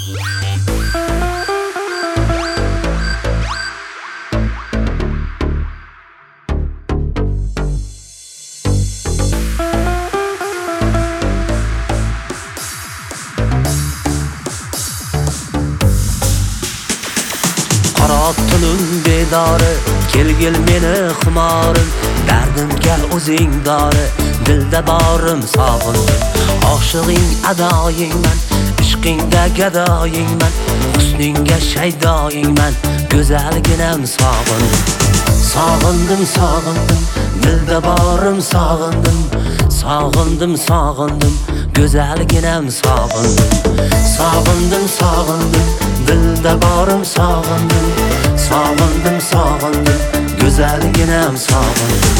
Tunun bedori, kelgil meni xumorim, dardimga o'zing dori, dilda borim sog'indim. Oshiqing adoyingman, ishqingda gadoyingman, husningga shaydoyingman, go'zalginam sog'indim. Sog'indim, sog'indim, dilda borim sog'indim. Sog'indim, sog'indim, go'zalginam sog'indim. Sog'indim, sog'indim, dilda borim sog'indim. Sog'indim, sog'indim, go'zalginam sog'indim.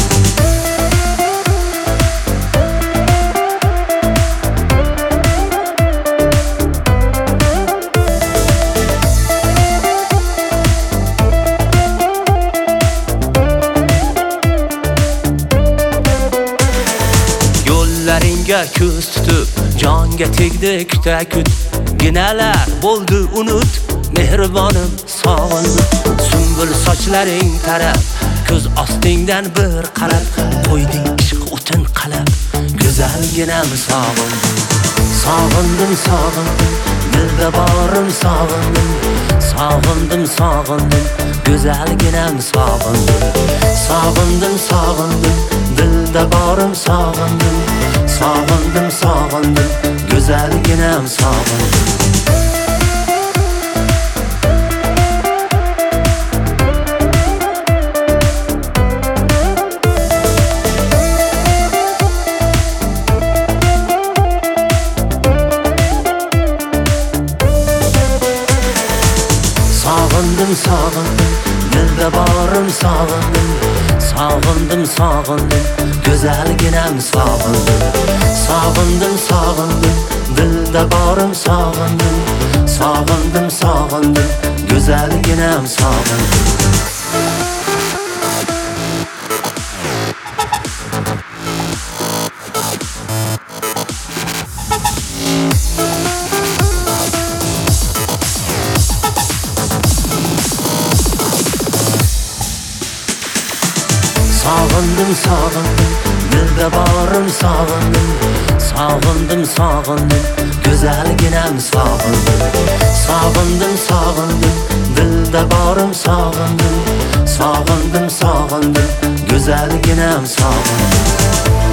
Yo'llaringga ko'z tutib, jonga tegdi kuta-kut. Ginalar bo'ldi unut, mehribonim sog'indim. Sumbul sochlaring tarab, ko'z ostingdan bir qarab, qo'yding ishq o'tin qalab, go'zalginam sog'indim. Sog'indim, sog'indim, dilda borim sog'indim. Sog'indim, sog'indim, go'zalginam sog'indim. Sog'indim, sog'indim, dilda borim sog'indim. Sog'indim, sog'indim, go'zalginam sog'indim. Sog'indim, sog'indim, dilda borim sog'indim. Sog'indim, sog'indim, go'zalginam sog'indim. Sog'indim, sog'indim, dilda borim sog'indim. Sog'indim, sog'indim, go'zalginam sog'indim. Sog'indim, sog'indim, dilda borim sog'indim. Sog'indim, sog'indim, go'zalginam sog'indim. Sog'indim, sog'indim, dilda borim sog'indim. Sog'indim, sog'indim, go'zalginam sog'indim.